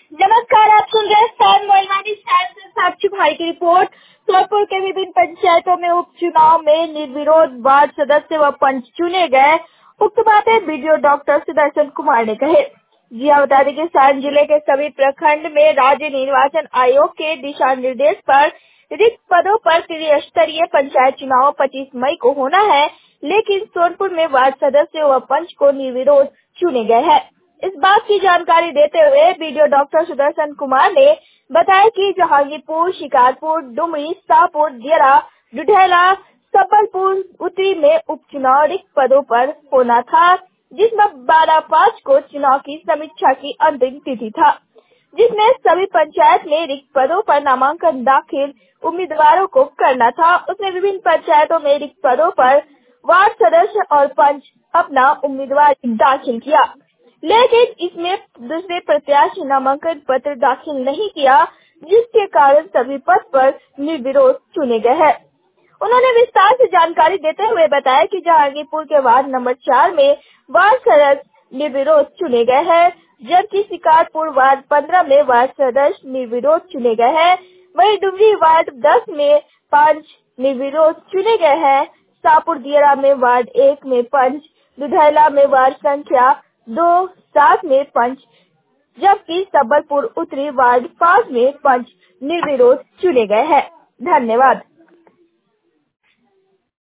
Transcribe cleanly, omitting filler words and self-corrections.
नमस्कार, आप सुन रहे हैं स्टार मोइलवानी स्टार से साक्षी कुमारी की रिपोर्ट। सोनपुर के विभिन्न पंचायतों में उपचुनाव में निर्विरोध वार्ड सदस्य व पंच चुने गए। उक्त बातें बीडीओ डॉक्टर सुदर्शन कुमार ने कहे। जी हाँ, बता दें कि सारण जिले के सभी प्रखंड में राज्य निर्वाचन आयोग के दिशा निर्देश पर रिक्त पदों पर त्रिस्तरीय पंचायत चुनाव 25 मई को होना है, लेकिन सोनपुर में वार्ड सदस्य व पंच को निर्विरोध चुने गए हैं। इस बात की जानकारी देते हुए बीडीओ डॉक्टर सुदर्शन कुमार ने बताया कि जहांगीरपुर, शिकारपुर, डुमरी, शाहपुर, दियरा, डुढैला, सबलपुर उत्तरी में उपचुनाव रिक्त पदों पर होना था, जिसमें 12/5 को चुनाव की समीक्षा की अंतिम तिथि था, जिसमें सभी पंचायत में रिक्त पदों पर नामांकन दाखिल उम्मीदवारों को करना था। उसने विभिन्न पंचायतों में रिक्त पदों पर वार्ड सदस्य और पंच अपना उम्मीदवार दाखिल किया, लेकिन इसमें दूसरे प्रत्याशी नामांकन पत्र दाखिल नहीं किया, जिसके कारण सभी पद पर निर्विरोध चुने गए हैं। उन्होंने विस्तार से जानकारी देते हुए बताया कि जहांगीरपुर के वार्ड नंबर 4 में वार्ड सदस्य निर्विरोध चुने गए हैं, जबकि शिकारपुर वार्ड 15 में वार्ड सदस्य निर्विरोध चुने गए हैं। वहीं डुमरी वार्ड 10 में पंच निर्विरोध चुने गए हैं। शाहपुर दियरा में वार्ड 1 में पंच, दुधैला में वार्ड संख्या 2/7 में पंच, जबकि सबलपुर उत्तरी वार्ड 5 में पंच निर्विरोध चुने गए हैं। धन्यवाद।